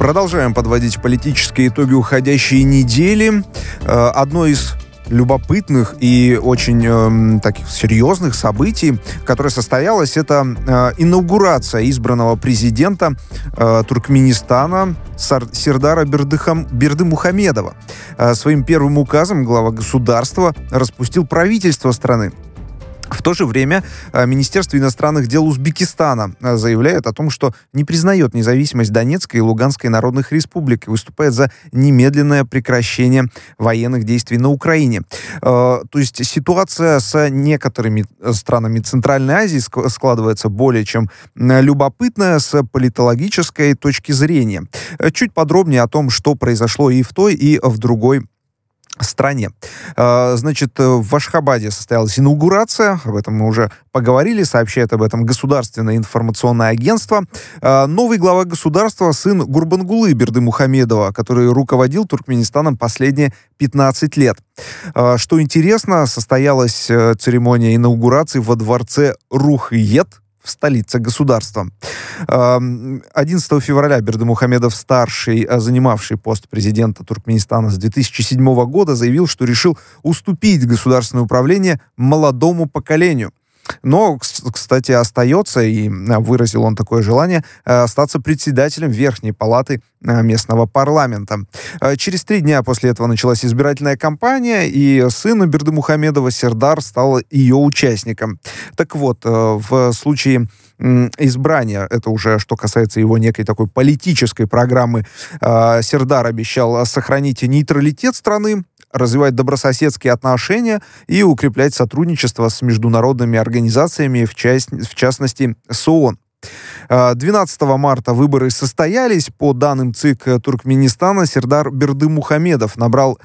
Продолжаем подводить политические итоги уходящей недели. Одно из любопытных и очень таких серьезных событий, которое состоялось, это инаугурация избранного президента Туркменистана Сердара Бердымухамедова. Своим первым указом глава государства распустил правительство страны. В то же время Министерство иностранных дел Узбекистана заявляет о том, что не признает независимость Донецкой и Луганской народных республик и выступает за немедленное прекращение военных действий на Украине. То есть ситуация с некоторыми странами Центральной Азии складывается более чем любопытная с политологической точки зрения. Чуть подробнее о том, что произошло и в той, и в другой стране. Значит, в Ашхабаде состоялась инаугурация, об этом мы уже поговорили, сообщает об этом Государственное информационное агентство. Новый глава государства — сын Гурбангулы Бердымухамедова, который руководил Туркменистаном последние 15 лет. Что интересно, состоялась церемония инаугурации во дворце Рухйет в столице государства. 11 февраля Бердымухамедов-старший, занимавший пост президента Туркменистана с 2007 года, заявил, что решил уступить государственное управление молодому поколению. Но, кстати, остается, и выразил он такое желание, остаться председателем Верхней палаты местного парламента. Через 3 дня после этого началась избирательная кампания, и сын Бердымухамедова Сердар стал ее участником. Так вот, в случае избрания, это уже что касается его некой такой политической программы, Сердар обещал сохранить нейтралитет страны, развивать добрососедские отношения и укреплять сотрудничество с международными организациями, в частности, с ООН. 12 марта выборы состоялись. По данным ЦИК Туркменистана, Сердар Бердымухамедов набрал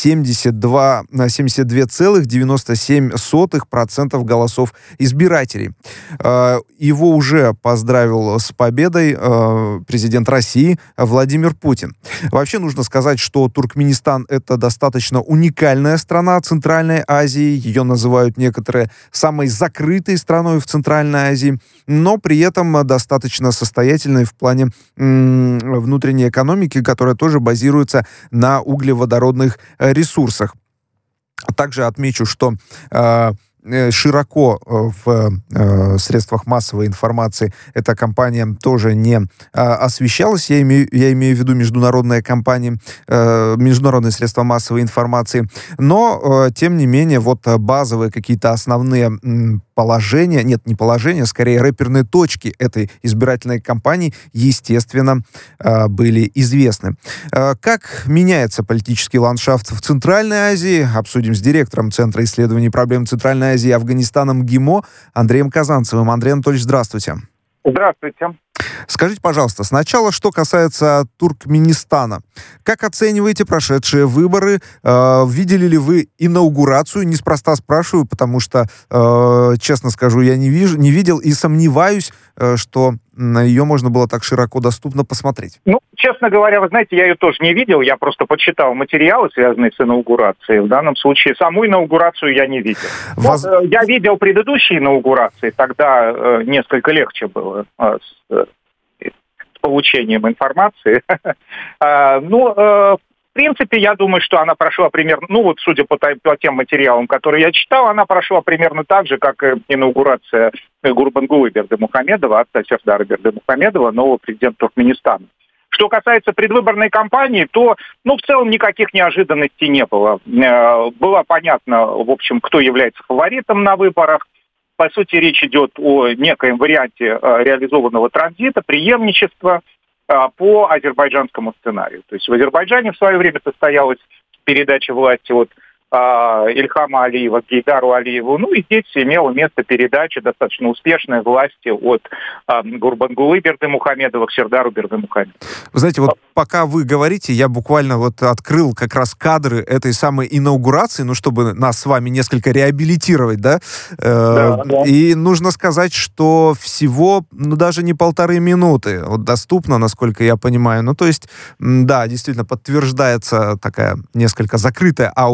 72,97% голосов избирателей. Его уже поздравил с победой президент России Владимир Путин. Вообще нужно сказать, что Туркменистан — это достаточно уникальная страна Центральной Азии. Ее называют некоторые самой закрытой страной в Центральной Азии, но при этом достаточно состоятельной в плане внутренней экономики, которая тоже базируется на углеводородных ресурсах. Также отмечу, что широко в средствах массовой информации эта кампания тоже не освещалась. Я имею в виду международные кампании, международные средства массовой информации. Но, тем не менее, вот базовые какие-то основные положения, нет, не положения, скорее рэперные точки этой избирательной кампании, естественно, были известны. Как меняется политический ландшафт в Центральной Азии, обсудим с директором Центра исследований проблем Центральной Азии и Афганистана МГИМО Андреем Казанцевым. Андрей Анатольевич, здравствуйте. Здравствуйте. Скажите, пожалуйста, сначала, что касается Туркменистана. Как оцениваете прошедшие выборы? Видели ли вы инаугурацию? Неспроста спрашиваю, потому что, честно скажу, я не видел и сомневаюсь, что на ее можно было так широко доступно посмотреть. Ну, честно говоря, вы знаете, я ее тоже не видел, я просто почитал материалы, связанные с инаугурацией. В данном случае саму инаугурацию я не видел. Я видел предыдущие инаугурации, тогда несколько легче было с получением информации. В принципе, я думаю, что она прошла примерно, судя по тем материалам, которые я читал, она прошла примерно так же, как и инаугурация Гурбангулы Бердымухамедова, отца Сердара Бердымухамедова, нового президента Туркменистана. Что касается предвыборной кампании, то, в целом никаких неожиданностей не было. Было понятно, в общем, кто является фаворитом на выборах. По сути, речь идет о некоем варианте реализованного транзита, преемничества по азербайджанскому сценарию. То есть в Азербайджане в свое время состоялась передача власти от Ильхама Алиева к Гейдару Алиеву. И здесь имела место передача достаточно успешной власти от Гурбангулы Бердымухамедова к Сердару Бердымухамедову. Вы знаете, вот пока вы говорите, я буквально открыл как раз кадры этой самой инаугурации, чтобы нас с вами несколько реабилитировать, да? Да. И нужно сказать, что всего, даже не 1,5 минуты доступно, насколько я понимаю. То есть, да, действительно подтверждается такая несколько закрытая аура этой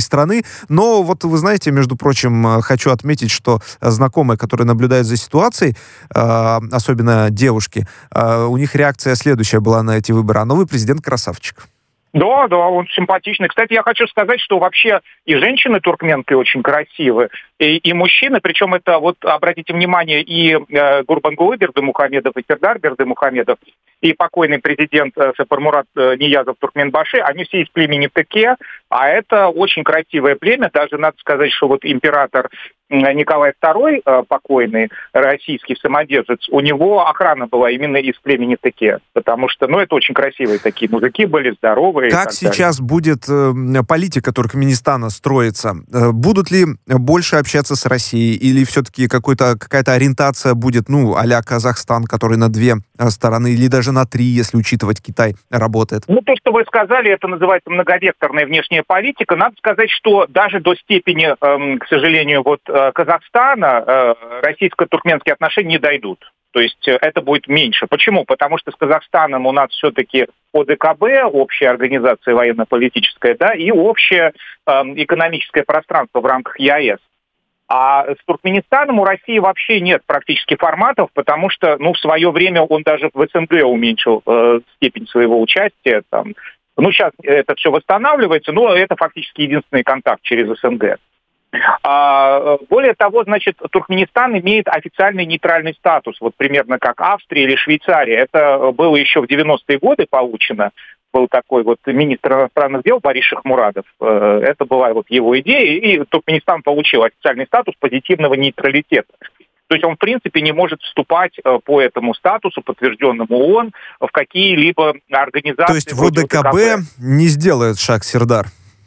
страны. Но вот вы знаете, между прочим, хочу отметить, что знакомые, которые наблюдают за ситуацией, особенно девушки, у них реакция следующая была на эти выборы. А новый президент красавчик. Да, он симпатичный. Кстати, я хочу сказать, что вообще и женщины-туркменки очень красивые, и мужчины, причем это, вот обратите внимание, и Гурбангулы Бердымухамедов, и Сердар Бердымухамедов, и покойный президент Сапармурат Ниязов Туркменбаши, они все из племени Теке, а это очень красивое племя. Даже надо сказать, что вот император Николай II, покойный, российский самодержец, у него охрана была именно из племени Теке, потому что, это очень красивые такие мужики были, здоровые. Как сейчас будет политика Туркменистана строиться? Будут ли больше общаться с Россией, или все-таки какая-то ориентация будет, а-ля Казахстан, который на две стороны, или даже на три, если учитывать Китай, работает? То, что вы сказали, это называется многовекторная внешняя политика. Надо сказать, что даже до степени, к сожалению, Казахстана российско-туркменские отношения не дойдут. То есть это будет меньше. Почему? Потому что с Казахстаном у нас все-таки ОДКБ, общая организация военно-политическая, да, и общее экономическое пространство в рамках ЕАЭС. А с Туркменистаном у России вообще нет практически форматов, потому что, в свое время он даже в СНГ уменьшил степень своего участия. Сейчас это все восстанавливается, но это фактически единственный контакт через СНГ. Более того, Туркменистан имеет официальный нейтральный статус, примерно как Австрия или Швейцария. Это было еще в 90-е годы получено. Был такой министр иностранных дел Борис Шахмурадов. Это была его идея, и Туркменистан получил официальный статус позитивного нейтралитета. То есть он, в принципе, не может вступать по этому статусу, подтвержденному ООН, в какие-либо организации. То есть в ОДКБ не сделает шаг Сердар?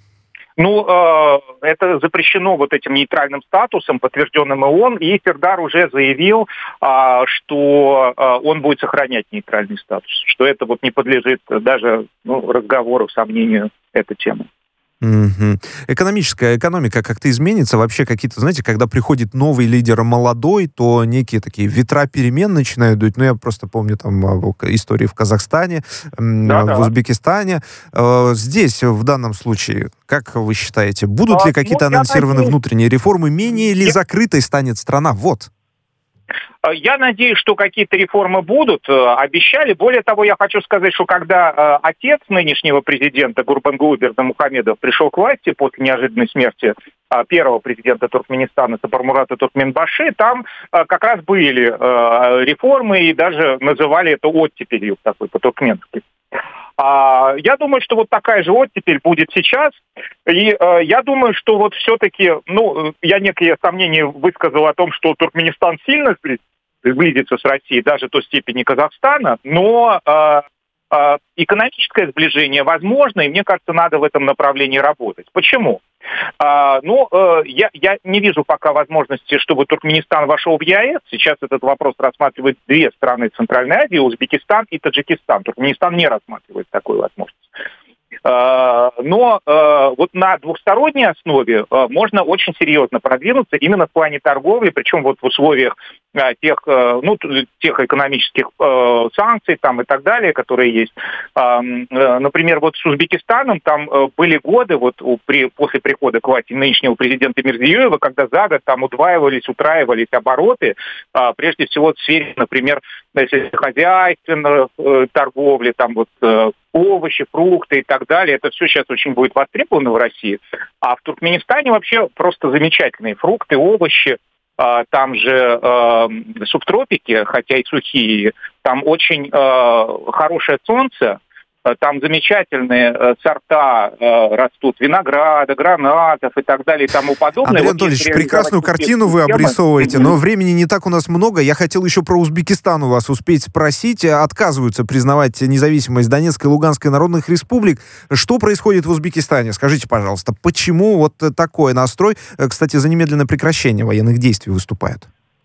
Это запрещено этим нейтральным статусом, подтвержденным ООН, и Сердар уже заявил, что он будет сохранять нейтральный статус, что это не подлежит даже разговору, сомнению этой темы. Угу. Экономика как-то изменится? Вообще какие-то, знаете, когда приходит новый лидер молодой, то некие такие ветра перемен начинают дуть. Я просто помню истории в Казахстане, в Узбекистане. Здесь, в данном случае, как вы считаете, будут ли какие-то анонсированы внутренние реформы? Менее ли закрытой станет страна? Я надеюсь, что какие-то реформы будут, обещали. Более того, я хочу сказать, что когда отец нынешнего президента Гурбангулы Бердымухамедов пришел к власти после неожиданной смерти первого президента Туркменистана Сапармурата Туркменбаши, там как раз были реформы и даже называли это оттепелью такой по-туркменски. Я думаю, что такая же оттепель будет сейчас. И я думаю, что все-таки, я некие сомнения высказал о том, что Туркменистан сильно сблизится с Россией, даже до степени Казахстана, но экономическое сближение возможно, и мне кажется, надо в этом направлении работать. Почему? Я не вижу пока возможности, чтобы Туркменистан вошел в ЕАЭС. Сейчас этот вопрос рассматривают две страны Центральной Азии, Узбекистан и Таджикистан. Туркменистан не рассматривает такую возможность. Но на двухсторонней основе можно очень серьезно продвинуться именно в плане торговли, причем в условиях тех экономических санкций и так далее, которые есть. Например, с Узбекистаном там были годы после прихода к власти нынешнего президента Мирзиёева, когда за год там утраивались обороты, прежде всего в сфере, например, сельскохозяйственной торговли, овощи, фрукты и так далее. Это все сейчас очень будет востребовано в России. А в Туркменистане вообще просто замечательные фрукты, овощи. Там же субтропики, хотя и сухие. Там очень хорошее солнце. Там замечательные сорта растут винограда, гранатов и так далее и тому подобное. Андрей Анатольевич, прекрасную картину вы обрисовываете, но времени не так у нас много. Я хотел еще про Узбекистан у вас успеть спросить. Отказываются признавать независимость Донецкой и Луганской народных республик. Что происходит в Узбекистане? Скажите, пожалуйста, почему такой настрой? Кстати, за немедленное прекращение военных действий выступают.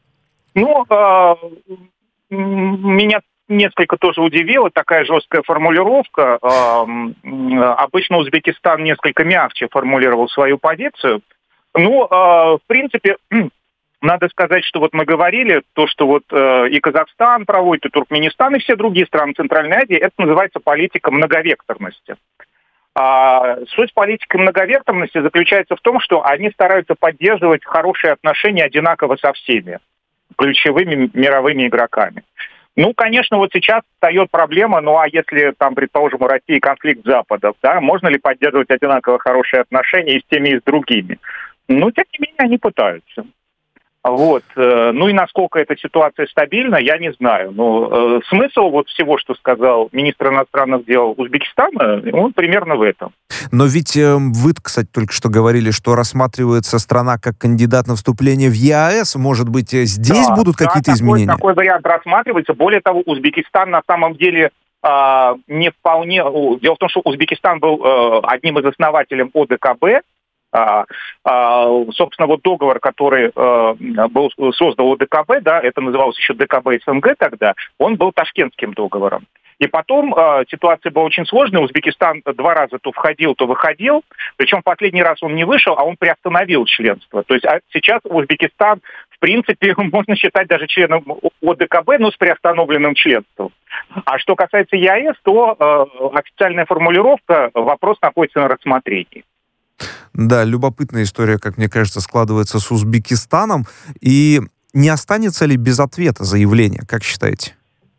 Меня несколько тоже удивила такая жесткая формулировка. Обычно Узбекистан несколько мягче формулировал свою позицию. В принципе, надо сказать, что мы говорили, то, что и Казахстан проводит, и Туркменистан, и все другие страны Центральной Азии, это называется политика многовекторности. Суть политики многовекторности заключается в том, что они стараются поддерживать хорошие отношения одинаково со всеми ключевыми мировыми игроками. Ну, конечно, вот сейчас встает проблема, ну а если там, предположим, у России конфликт Западов, да, можно ли поддерживать одинаково хорошие отношения и с теми, и с другими? Ну, тем не менее, они пытаются. Вот. Ну и насколько эта ситуация стабильна, я не знаю. Но смысл вот всего, что сказал министр иностранных дел Узбекистана, он примерно в этом. Но ведь вы, кстати, только что говорили, что рассматривается страна как кандидат на вступление в ЕАЭС. Может быть, здесь будут какие-то изменения? Такой вариант рассматривается. Более того, Узбекистан на самом деле не вполне... Дело в том, что Узбекистан был одним из основателей ОДКБ. Собственно, вот договор, который создал ОДКБ, да, это называлось еще ДКБ СНГ тогда, он был Ташкентским договором. И потом ситуация была очень сложная. Узбекистан 2 раза то входил, то выходил. Причем в последний раз он не вышел, а он приостановил членство. То есть сейчас Узбекистан, в принципе, можно считать даже членом ОДКБ, но с приостановленным членством. А что касается ЕАЭС, то официальная формулировка, вопрос находится на рассмотрении. Да, любопытная история, как мне кажется, складывается с Узбекистаном. И не останется ли без ответа заявление, как считаете?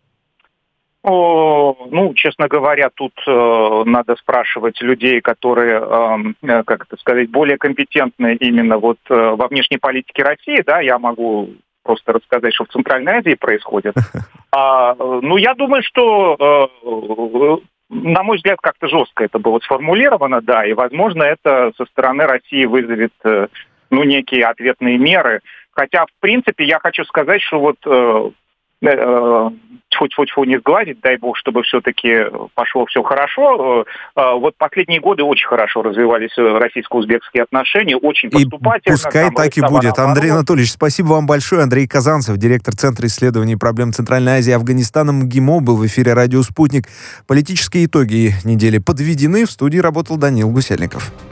Ну, честно говоря, тут надо спрашивать людей, которые, как это сказать, более компетентны именно вот во внешней политике России, да, я могу просто рассказать, что в Центральной Азии происходит. Ну, я думаю, что... На мой взгляд, как-то жестко это было сформулировано, да, и, возможно, это со стороны России вызовет, ну, некие ответные меры. Хотя, в принципе, я хочу сказать, что вот тьфу-тьфу-тьфу не сгладить, дай бог, чтобы все-таки пошло все хорошо. Вот последние годы очень хорошо развивались российско-узбекские отношения, очень поступательно. И пускай так и будет. Андрей Анатольевич, спасибо вам большое. Андрей Казанцев, директор Центра исследований проблем Центральной Азии и Афганистана МГИМО, был в эфире «Радио Спутник». Политические итоги недели подведены. В студии работал Даниил Гусельников.